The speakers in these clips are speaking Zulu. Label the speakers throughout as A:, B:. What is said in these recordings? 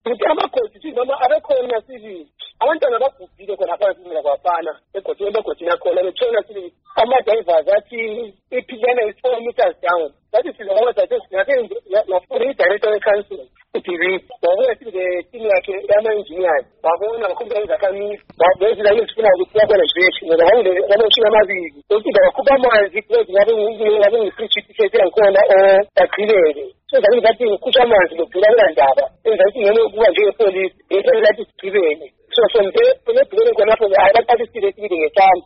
A: ukuthi amakhosi noma abekhona sibili abantwana bagugile khona phansi mina kwafana egodini yakhona betshona sibili ama-divers athi iphilana is 4 meters down. That is the moment that is nothing. The director of council, TV, wabuya the team yakhe yama-engineers, wabona bakhumbuza kami, babezela isifuna ukuthi yakona jeshi, ngoba babeshila amabili. Ukuthi bakhupha amanzi ukuthi ngabe ngipreach yakhona aqhileke. So zakuthi bathi ukhusha amanzi lokudlula ndaba. Enza ukuthi ngene ukuba nje epolice, lathi sigcibele. So from there, kunebhilele khona lapho abaparticipate ngeCamp.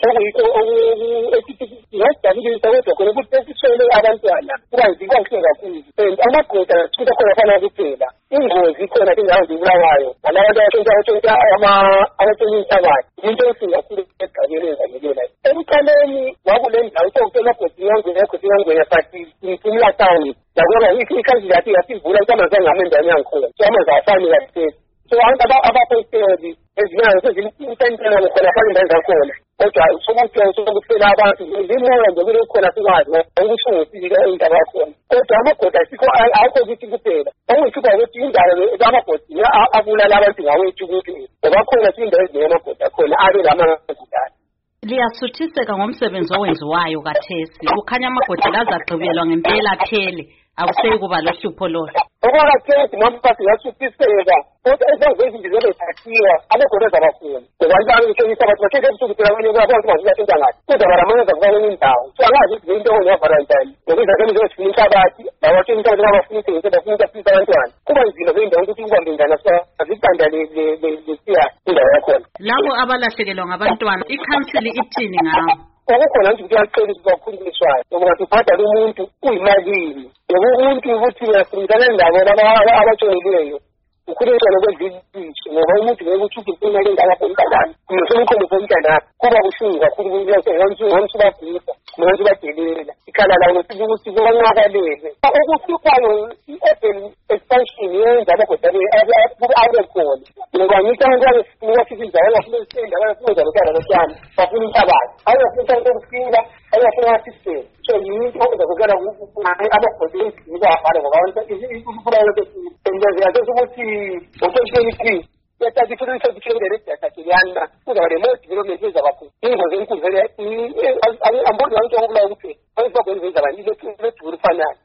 A: Ngasidabulisawedwa khona ukuthi sesithole abantwana kubanzima kakhulu. Amagoda kuthi khona fana kuphela. Ingozi khona indawo zibulawayo. Alabantu abatshontsha abatshontshayo. Into esingakhulu egabeleni zangelela. Ekuqaleni wakule ndawo sokucela godi yangwenya phathi imfumla town. Yakona ikhansi yathi yasivula amanzi angami endaweni yangikhona. So amanzi afani kahle. So abaposteli ezinyanga sezimtentela khona fana indawo zakhona. Kodwa sokuphela abantu zimoya nje kulokhona sikwazi ukuthi ngosile indaba yakhona. Kodwa amagoda sikho akho ukuthi kuphela. Awuthupha ukuthi indaba zamagoda abulala abantu ngawethu ukuthi ngoba khona indawo ezinamagoda khona abe lamangudala.
B: Liyasuthiseka ngomsebenzi owenziwayo kathesi. Kukhanya amagoda lazagqibelwa ngempela aphele. Akuseyi kuba lohlupho lo.
A: Okwakathesi mampasi yasuthiseka. Kodwa ezazezi nje zebethathiwa abagoda zabakhona. Ngoba abantu beshonisa abantu bakhethe ukusukuthela abanye abantu bazilathenta ngathi. Kodwa baramanga kufana indawo. So angazi ukuthi into ya Valentine. Ngoba zakhe ngizofunisa abathi, bawatshela ukuthi abafisa ukuthi bafuna ukufisa abantwana. Kuba nzima bendawo ukuthi ubambe ngana azibanda lesiya indawo yakhona.
B: Labo abalahlekelwa ngabantwana, ikhansili ithini ngabo?
A: Okukhona nje ukuthi acela ukufundiswayo. Ngoba siphatha umuntu uyimalini. Ngoba umuntu ukuthi uyafundana nabo abatshonileyo. Ukhuleka nokwezizwe ngoba umuntu ngeke uthi ufuna indaba bomntana usekhona bomntana kuba kushunga kakhulu ukuthi ngithi bagisa manje badelela ikhala lawo ukuthi kubanqakalele okuhluphayo i-urban expansion yenza abagoda abe khona ngoba ngithi abantu bafisa indawo bafuna indawo bafuna lokala lokana bafuna inhlabathi ayafuna ukufika ayafuna system so yinto ezokukala abagoda ezibafana ngoba abantu izifuna ukuthi ngo-2023 yathatha ifundiselo yathakilana kuza le-more development ezabakhulu ingozi enkulu vele amboni wanto okubulawa kuphela ayisibakwenza abantu ilethulu fanayo